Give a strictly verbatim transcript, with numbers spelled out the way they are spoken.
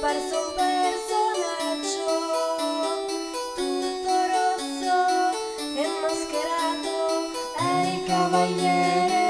comparso un personaggio tutto rosso e mascherato, è il cavaliere